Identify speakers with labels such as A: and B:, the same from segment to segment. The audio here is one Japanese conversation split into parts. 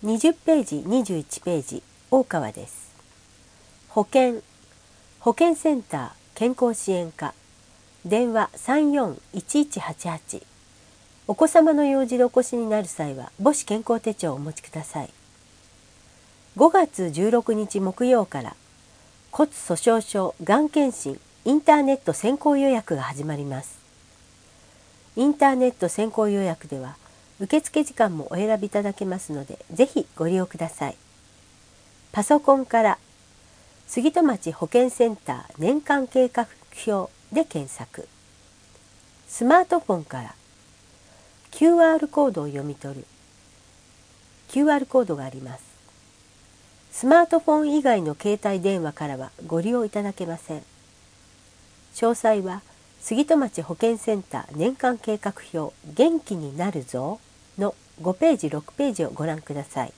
A: 20ページ、21ページ、大川です。保健センター健康支援課、電話34-1188。お子様の用事でお越しになる際は母子健康手帳をお持ちください。5月16日木曜から骨粗鬆症がん検診インターネット先行予約が始まります。インターネット先行予約では受付時間もお選びいただけますので、ぜひご利用ください。パソコンから杉戸町保健センター年間計画表で検索。スマートフォンから QR コードを読み取る QR コードがあります。スマートフォン以外の携帯電話からはご利用いただけません。詳細は杉戸町保健センター年間計画表元気になるぞの5ページ6ページをご覧ください。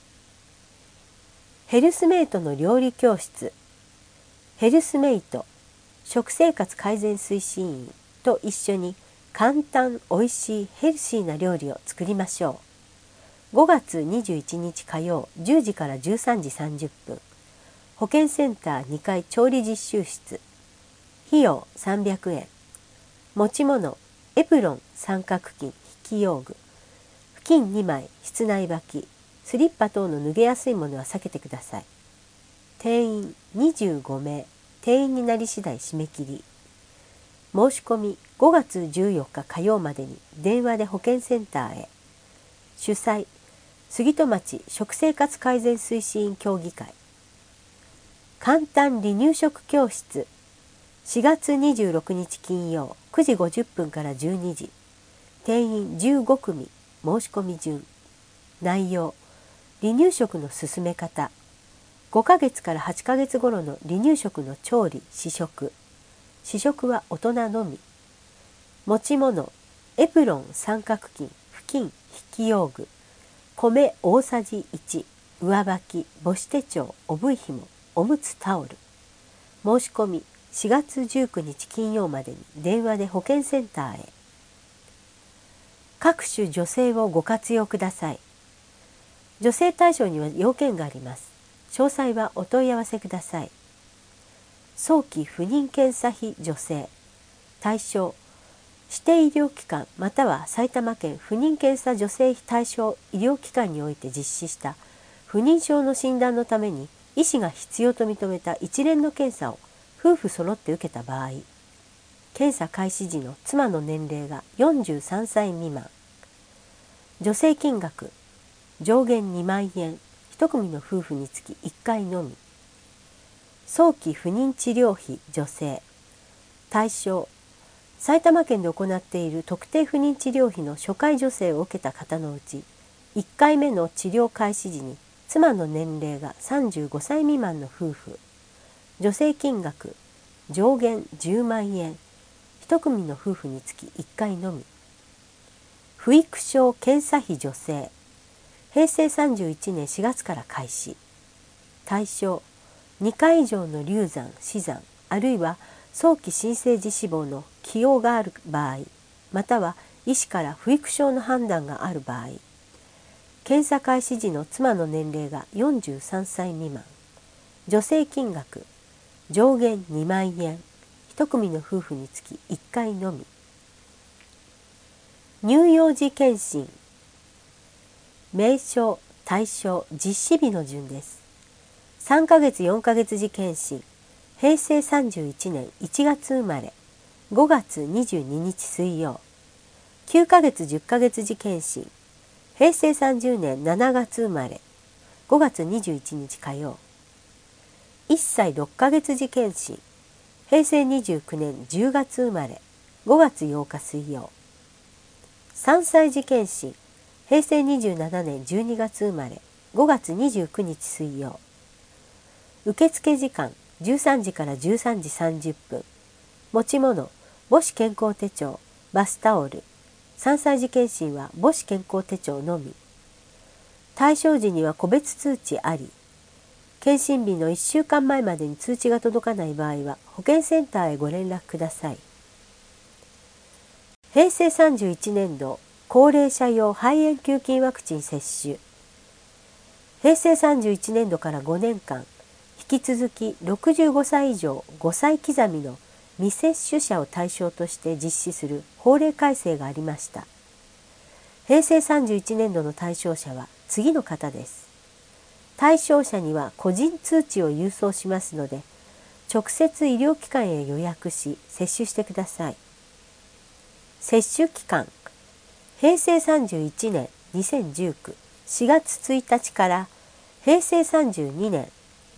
A: ヘルスメイトの料理教室、ヘルスメイト食生活改善推進員と一緒に簡単おいしいヘルシーな料理を作りましょう。5月21日火曜10時から13時30分、保健センター2階調理実習室、費用300円、持ち物エプロン三角巾引き用具、布巾2枚室内履き、スリッパ等の脱げやすいものは避けてください。定員25名、定員になり次第締め切り。申し込み5月14日火曜までに電話で保健センターへ。主催杉戸町食生活改善推進員協議会。簡単離乳食教室、4月26日金曜9時50分から12時、定員15組、申し込み順。内容、離乳食の進め方、5ヶ月から8ヶ月頃の離乳食の調理・試食。試食は大人のみ。持ち物エプロン三角巾、布巾引き用具、米大さじ1、上履き母子手帳、おぶいひも、おむつタオル。申し込み4月19日金曜までに電話で保健センターへ。各種助成をご活用ください。助成対象には要件があります。詳細はお問い合わせください。早期不妊検査費助成対象、指定医療機関または埼玉県不妊検査助成費対象医療機関において実施した不妊症の診断のために医師が必要と認めた一連の検査を夫婦揃って受けた場合、検査開始時の妻の年齢が43歳未満。助成金額上限2万円、一組の夫婦につき1回のみ。早期不妊治療費助成対象、埼玉県で行っている特定不妊治療費の初回助成を受けた方のうち、1回目の治療開始時に妻の年齢が35歳未満の夫婦。助成金額上限10万円、一組の夫婦につき1回のみ。不育症検査費助成平成31年4月から開始。対象、2回以上の流産・死産あるいは早期新生児死亡の既往がある場合、または医師から不育症の判断がある場合、検査開始時の妻の年齢が43歳未満。助成金額上限2万円、一組の夫婦につき1回のみ。乳幼児検診名称、対象、実施日の順です。3ヶ月4ヶ月時検診平成31年1月生まれ5月22日水曜。9ヶ月10ヶ月時検診平成30年7月生まれ5月21日火曜。1歳6ヶ月時検診平成29年10月生まれ5月8日水曜。3歳児検診平成27年12月生まれ5月29日水曜。受付時間13時から13時30分。持ち物母子健康手帳、バスタオル。3歳児検診は母子健康手帳のみ。対象時には個別通知あり。検診日の1週間前までに通知が届かない場合は保健センターへご連絡ください。平成31年度高齢者用肺炎球菌ワクチン接種平成31年度から5年間、引き続き65歳以上5歳刻みの未接種者を対象として実施する法令改正がありました。平成31年度の対象者は次の方です。対象者には個人通知を郵送しますので、直接医療機関へ予約し接種してください。接種期間、平成31年2019、4月1日から平成32年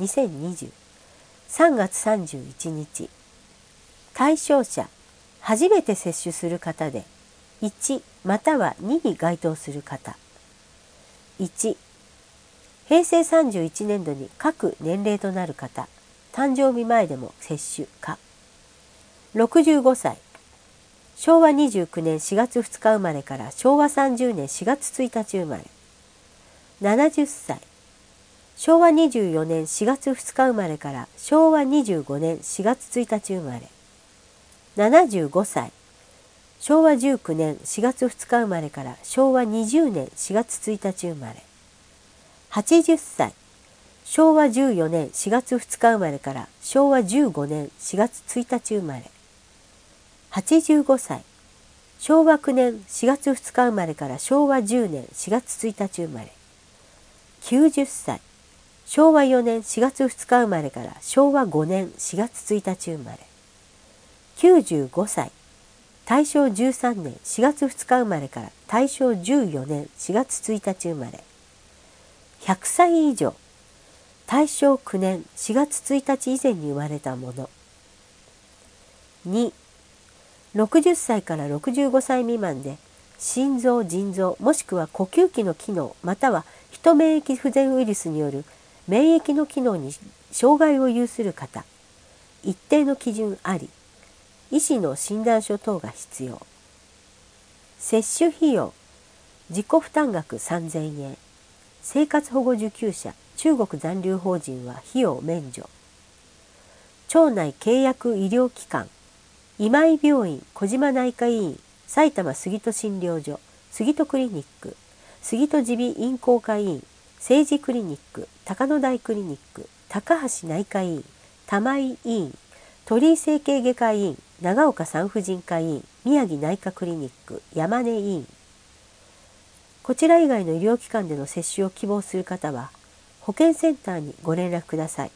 A: 2020、3月31日。対象者、初めて接種する方で、1または2に該当する方。1、平成31年度に各年齢となる方、誕生日前でも接種か。65歳、昭和29年4月2日生まれから昭和30年4月1日生まれ。70歳、昭和24年4月2日生まれから昭和25年4月1日生まれ。75歳、昭和19年4月2日生まれから昭和20年4月1日生まれ。80歳、昭和14年4月2日生まれから昭和15年4月1日生まれ。85歳、昭和9年4月2日生まれから昭和10年4月1日生まれ。90歳、昭和4年4月2日生まれから昭和5年4月1日生まれ。95歳、大正13年4月2日生まれから大正14年4月1日生まれ。100歳以上、大正9年4月1日以前に生まれたもの。2、60歳から65歳未満で心臓・腎臓もしくは呼吸器の機能またはヒト免疫不全ウイルスによる免疫の機能に障害を有する方、一定の基準あり、医師の診断書等が必要。接種費用、自己負担額3000円。生活保護受給者、中国残留邦人は費用免除。町内契約医療機関、今井病院、小島内科医院、埼玉杉戸診療所、杉戸クリニック、杉戸耳鼻咽喉科医院、政治クリニック、高野台クリニック、高橋内科医院、玉井医院、鳥居整形外科医院、長岡産婦人科医院、宮城内科クリニック、山根医院。こちら以外の医療機関での接種を希望する方は、保健センターにご連絡ください。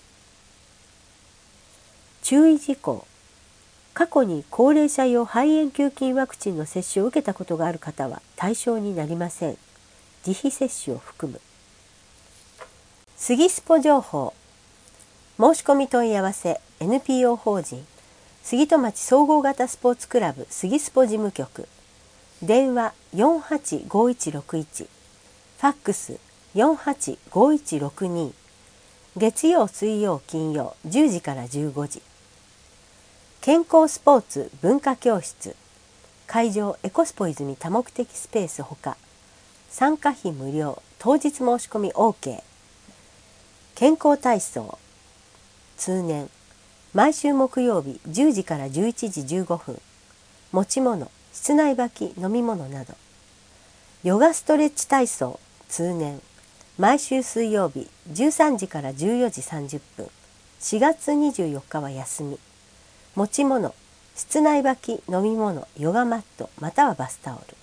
A: 注意事項。過去に高齢者用肺炎球菌ワクチンの接種を受けたことがある方は対象になりません。自費接種を含む。杉スポ情報。申し込み問い合わせ NPO 法人杉戸町総合型スポーツクラブ杉スポ事務局。電話485161、ファックス485162、月曜水曜金曜10時から15時。健康スポーツ文化教室、会場エコスポ泉多目的スペースほか、参加費無料、当日申し込み OK。健康体操、通年、毎週木曜日10時から11時15分、持ち物、室内履き、飲み物など。ヨガストレッチ体操、通年、毎週水曜日13時から14時30分、4月24日は休み。持ち物、室内履き、飲み物、ヨガマット、またはバスタオル。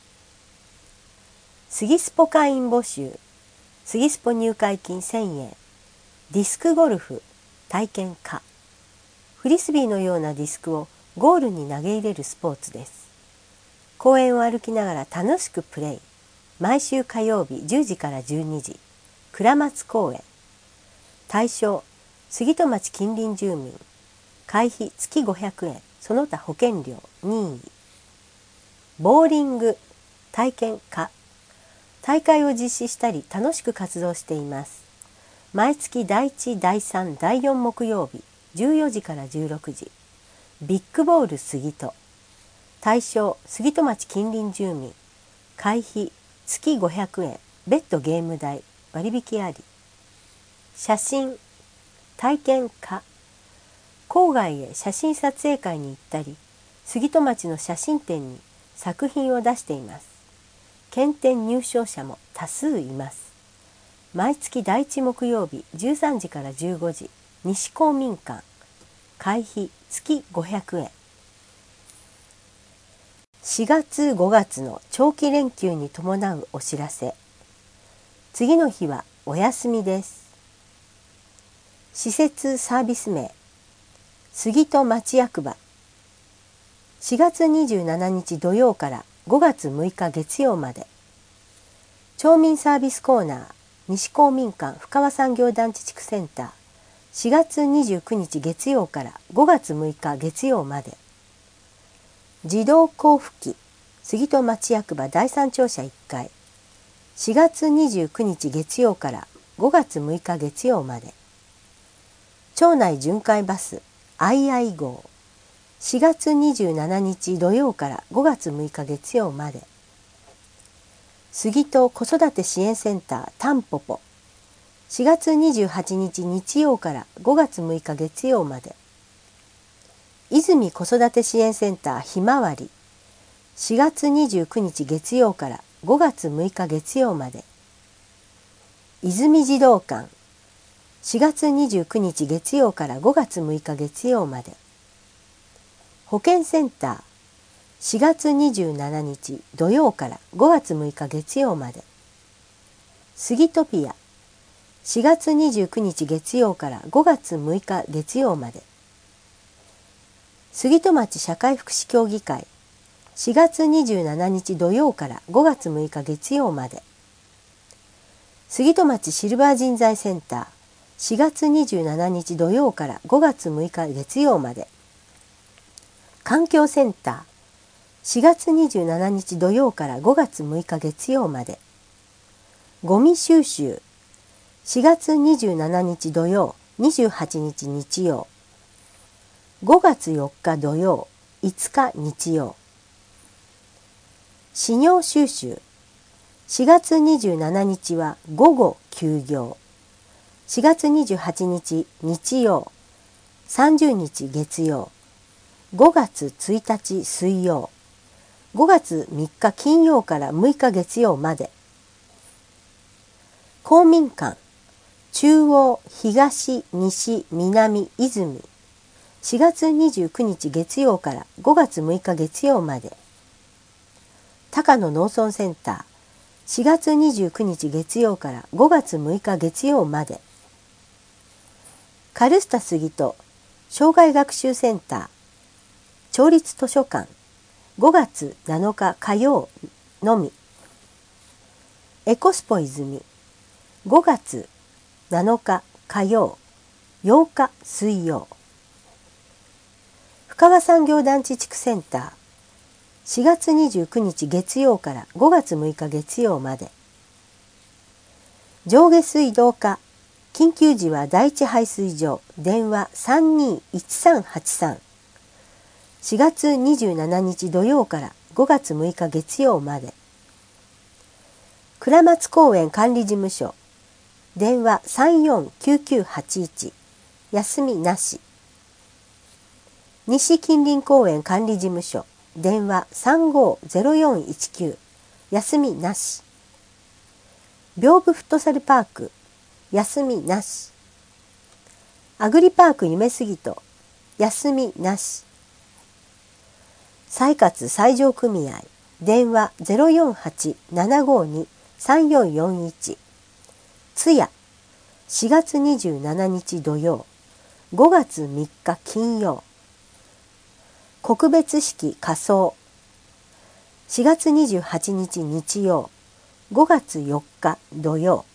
A: 杉スポ会員募集、杉スポ入会金1000円。ディスクゴルフ、体験可。フリスビーのようなディスクをゴールに投げ入れるスポーツです。公園を歩きながら楽しくプレイ。毎週火曜日10時から12時。倉松公園。対象、杉戸町近隣住民。会費月500円。その他保険料任意。ボーリング、体験可。大会を実施したり楽しく活動しています。毎月第1、第3、第4木曜日14時から16時。ビッグボール杉戸。対象、杉戸町近隣住民。会費月500円。別途ゲーム代割引あり。写真、体験可。郊外へ写真撮影会に行ったり、杉戸町の写真展に作品を出しています。検定入賞者も多数います。 毎月第1木曜日13時から15時、西公民館。会費月500円。4月5月の長期連休に伴うお知らせ。次の日はお休みです。施設サービス名、杉戸町役場。4月27日土曜から5月6日月曜まで。町民サービスコーナー、西公民館深川産業団地地区センター。4月29日月曜から5月6日月曜まで。自動交付機、杉戸町役場第3庁舎1階。4月29日月曜から5月6日月曜まで。町内巡回バス、II号。4月27日土曜から5月6日月曜まで。杉戸子育て支援センター、タンポポ。4月28日日曜から5月6日月曜まで。泉子育て支援センターひまわり。4月29日月曜から5月6日月曜まで。泉児童館。4月29日月曜から5月6日月曜まで。保健センター。4月27日土曜から5月6日月曜まで。スギトピア。4月29日月曜から5月6日月曜まで。杉戸町社会福祉協議会。4月27日土曜から5月6日月曜まで。杉戸町シルバー人材センター。4月27日土曜から5月6日月曜まで。環境センター。4月27日土曜から5月6日月曜まで。ゴミ収集。4月27日土曜、28日日曜。5月4日土曜、5日日曜。始業収集。4月27日は午後休業。4月28日日曜。30日月曜。5月1日水曜。5月3日金曜から6日月曜まで。公民館。中央、東、西、南、泉。4月29日月曜から5月6日月曜まで。高野農村センター。4月29日月曜から5月6日月曜まで。カルスタ杉戸障害学習センター。町立図書館。5月7日火曜のみ。エコスポ泉。5月7日火曜、8日水曜。深川産業団地地区センター。4月29日月曜から5月6日月曜まで。上下水道課。緊急時は第一配水場。電話321383。4月27日土曜から5月6日月曜まで。倉松公園管理事務所。電話349981。休みなし。西近隣公園管理事務所。電話350419。休みなし。屏風フットサルパーク。休みなし。アグリパーク夢すぎと。休みなし。採活最上組合。電話048-752-3441。通夜。4月27日土曜。5月3日金曜。告別式仮装。4月28日日曜。5月4日土曜。